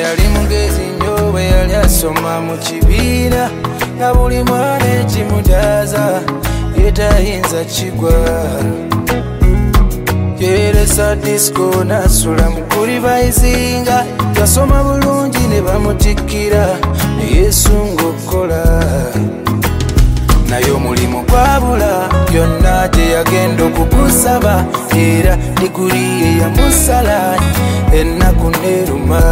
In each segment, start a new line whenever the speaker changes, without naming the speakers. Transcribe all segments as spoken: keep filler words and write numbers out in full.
yali mugezi nnyo bwe yali asoma mu kibiina nga buli mwana ekimutaaza yetayinza kigwa yeresa disco nasula mukulivaizinga yasoma bulungi ne bamutikkira neyesunga okukola naye omulimu gwabula byonna gye yagenda okugusaba era diguli ye yamusala ennaku neruma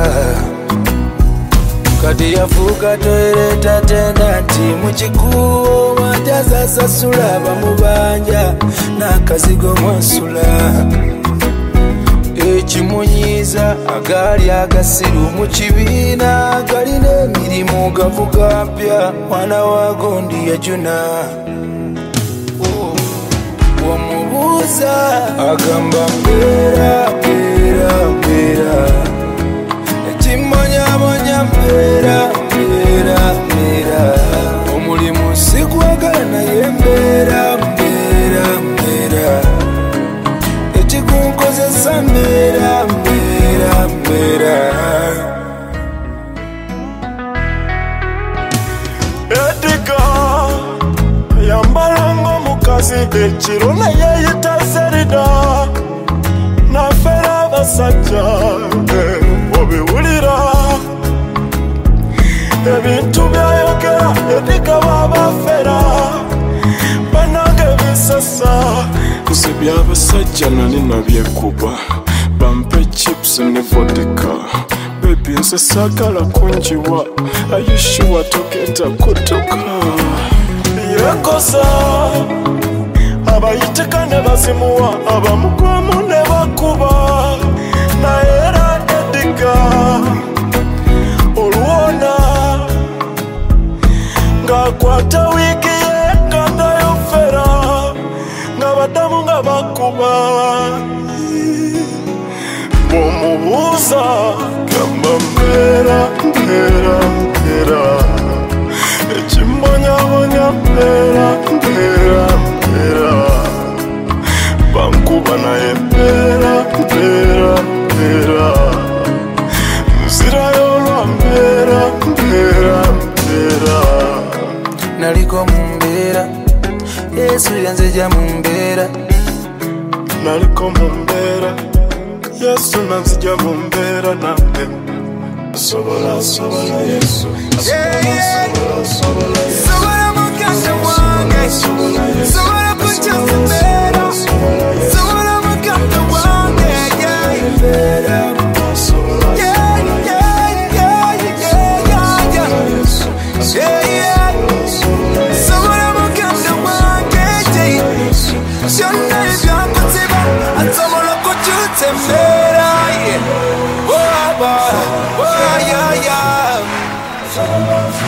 kati yafuuka toereta tenda nti mukikuubo mwajaza sasula bamubanja n'akazigo mwasula ekimunyiiza agaali agasiru mu kibiina galina emirimu gavuga mpya mwana wa gondi yajuna womubuuza agamba mbeera mbeera mbeera ekimonyamonya mbeera mbeera mbeera omulimu sigwagala naye mbeera mbeera mbeera ekikunkozesa mbeera mbeera mbeera
Edika yambala ng'omukazi ekiro naye yita Serida nafera abasajja obiwulira ebintu byayogera Edika babafera banange bisasa kuse byabasajja nali nabyekuba bampe chips ne vodka baby nse saagala kunjiwa ayishuwa tugenda kutuka yekosa abayiteka ne bazimuwa abamukomu ne bakuba naye era Edika olwona ng'akwata wiiki ye ng'andayofera ng'abadamu nga bakuba bw'omubuuza gamba mbeera mbeera mbeera ekimonyamonya mbeera mbeera mbeera bankuba naye mbeera mbeera mbeera nzirayo olwa mbeera mbeera mbeera
naliko mu mbeera Yesu yanzija mu mbeera
naliko mu mbeera Yesu nanzija mu mbeera nange sobola sobola Yesu sobola sobola Yesu
sobola mukanda wange sobola kujja mu mbeera sobola mukanda wange mbeera Shonna ebyankuziba asobola kukyusa embeera ye. Oh, oh, yeah, yeah.